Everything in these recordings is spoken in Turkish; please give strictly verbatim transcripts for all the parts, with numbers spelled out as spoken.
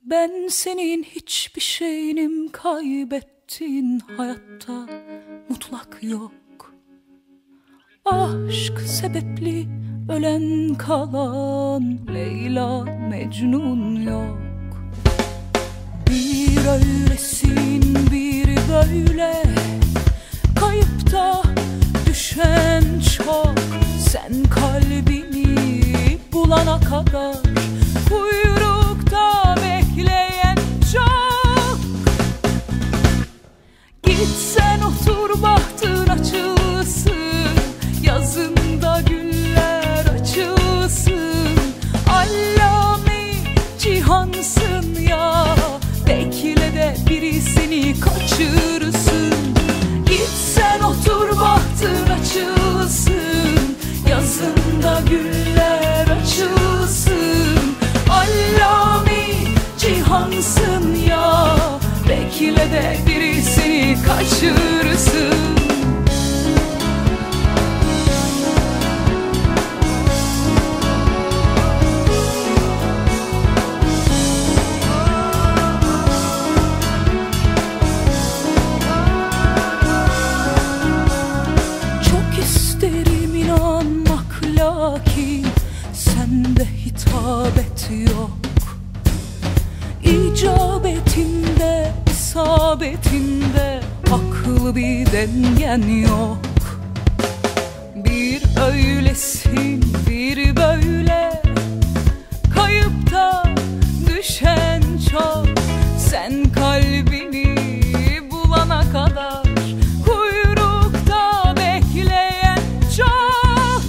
Ben senin hiçbir şeyinim, kaybettin hayatta mutlak yok. Aşk sebepli ölen kalan Leyla Mecnun yok. Bir öylesin bir böyle, kayıpta düşen çok. Sen kalbini bulana kadar kuyrukta bekleyen çok. Gitsen otur bahtın açılsın, yazında güller açılsın. Allame cihansın ya, bekle de birisini kaçırırsın. Gitsen otur bahtın açılsın, yazında güller açılsın. Allame cihansın ya, bekle de birisini kaçırırsın. Çok isterim inanmak, lakin sende hitabet yok. İcabetinde, isabetinde akıl bir dengen yok. Bir öylesin bir böyle, kayıpta düşen çok. Sen kalbini bulana kadar kuyrukta bekleyen çok.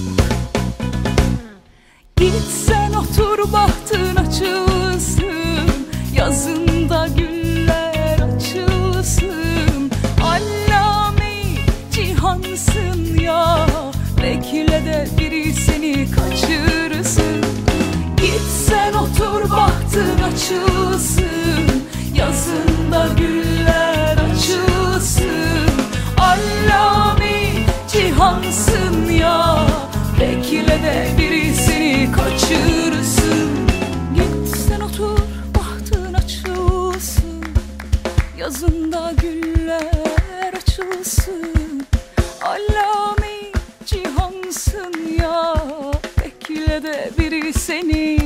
Gitsen otur bahtın açılsın, yazında güller açılsın. Allame cihansın ya, bekle de birisini kaçırırsın. Gitsen otur bahtın açılsın, yazında güller açılsın. Allame cihansın ya, bekle de birisini kaçırırsın. Gitsen otur bahtın açılsın, yazında güller açılsın. Allame cihansın ya, bekle de biri seni